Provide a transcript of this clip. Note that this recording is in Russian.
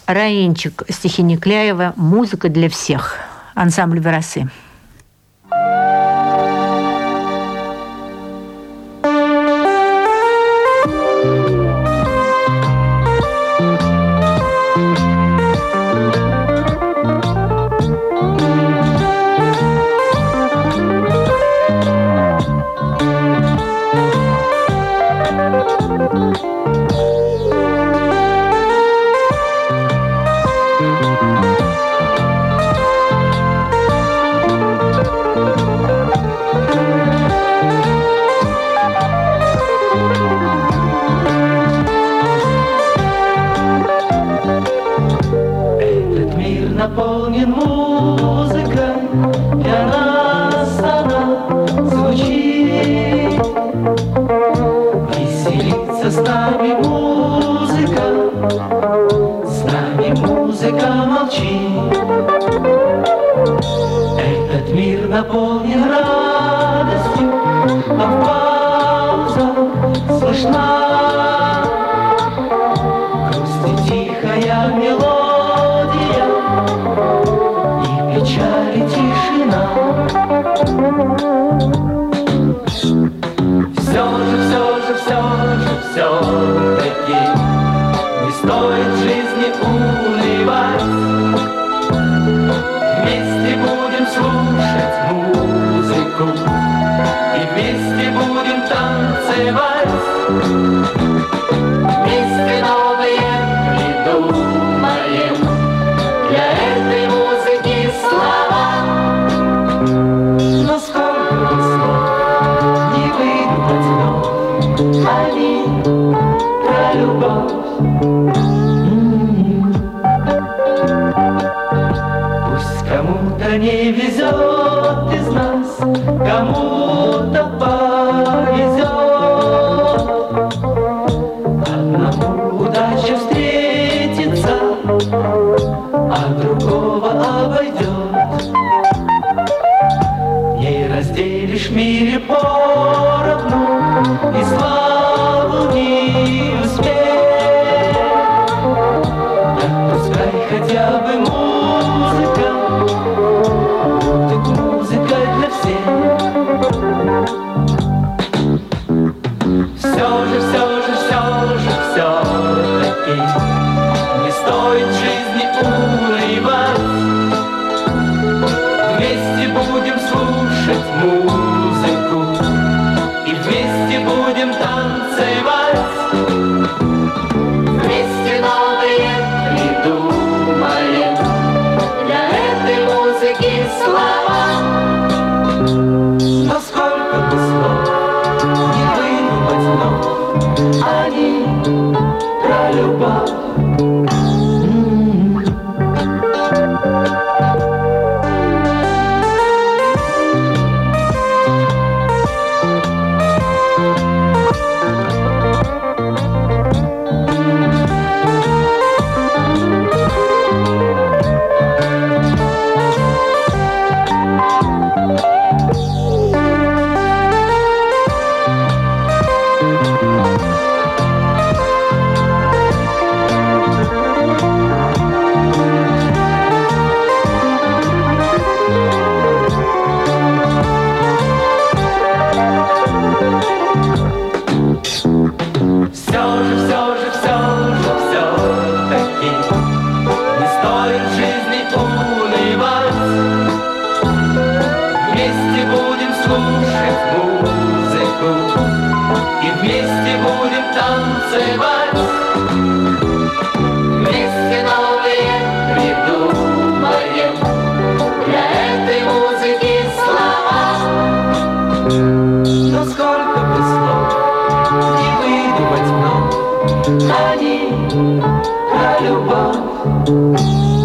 Раинчик, стихи Никляева, «Музыка для всех». Ансамбль «Верасы». Наполнен музыкой, для нас она звучит. Веселится с нами музыка молчит. Этот мир наполнен радостью, а в паузах слышна грусть и тихая мелодия. Печаль и тишина. Все-таки не стоит жизни унывать. Вместе будем слушать музыку и вместе будем танцевать. Вместе новые придумаем для этой музыки слова. Но сколько слов не выдумать вновь, они про любовь. Пусть кому-то не везет из нас, кому-то повезет. Одному удача встретится, а другого обойдет. Не разделишь в мире поровну и славу, и успех. Так пускай хотя бы музыка будет музыка для всех. Все-таки не стоит жизни унывать. Вместе будем слушать музыку и вместе будем танцевать. Вместе новые придумаем для этой музыки слова. Но сколько бы слов не выдумать вновь, они про любовь. Они про любовь.